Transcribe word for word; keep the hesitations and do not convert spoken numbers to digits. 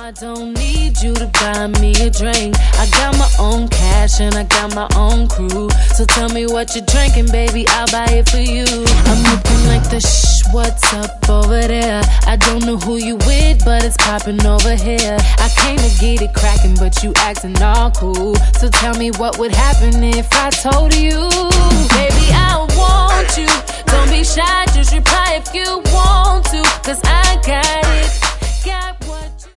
I don't need you to buy me a drink. I got my own cash and I got my own crew. So tell me what you're drinking, baby, I'll buy it for you. I'm looking like the shh, what's up over there? I don't know who you with, but it's popping over here. I came to get it cracking, but you acting all cool. So tell me what would happen if I told you, baby,